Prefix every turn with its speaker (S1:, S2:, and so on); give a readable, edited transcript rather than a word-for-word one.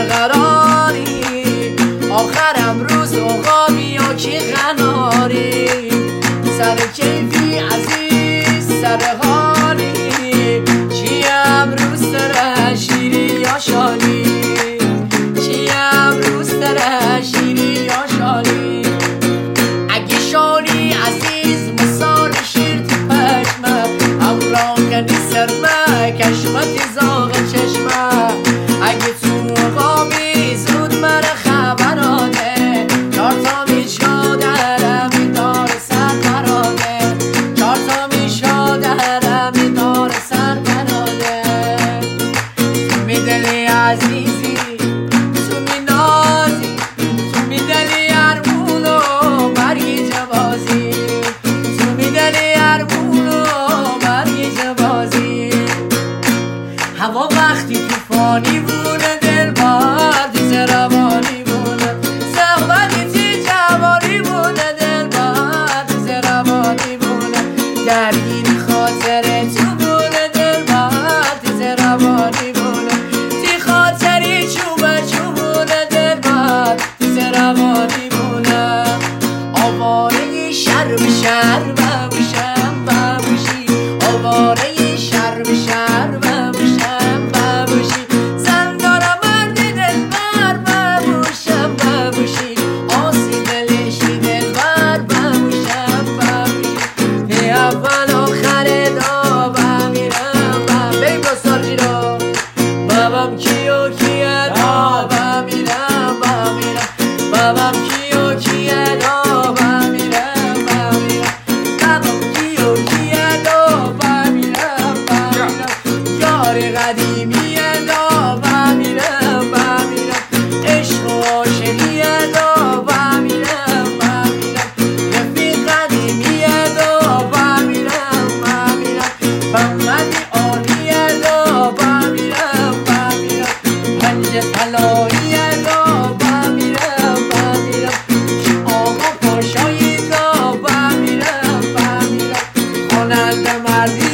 S1: برقراری، آخرم روز آقابی یا کی غناری، سر کیفی عزیز سر حالی، چی امروز سر شیری یا شالی، چی امروز سر شیری یا شالی. اگه شالی عزیز مثال شیر تو پشمه، امراغنی سرمه کشمت زاغ چشمه، اگه تو قابی زود من خبراده، چار تا میشادرم دار سر براده، چار تا میشادرم دار سر براده. تو می دلی عزیزی تو می نازی، تو می دلی ارمون و برگی جوازی، تو می دلی ارمون و برگی جوازی. هوا وقتی توفانی بونه دل باردی زربانی بونه، زغبتی تی جوانی بونه دل باردی زربانی بونه، درگیری خاطر تو بونه دل باردی زربانی بونه، تی خاطری چوبه چوبونه دل باردی زربانی بونه. آواره شر به شر ببوشم ببوشی، آواره شر به شر ببوشم ببوشی، زندانم مردی دلبر ببوشم ببوشی، آسی دلشی دلبر ببوشم ببوشی. ای اول آخر دابم میرم بیم دستار جیرا بابم کیو کیه دابم میرم بابم کیو کیه دابم میرم بابم کیو کیه دابم میرم یار قدیمی دابم میرم عشق و عاشقی دابم میرم رفیق قدیمی دابم میرم محمدی عالی دابم میرم پنج طلایی دابم میرم آقا پاشایی دابم میرم خواننده مردی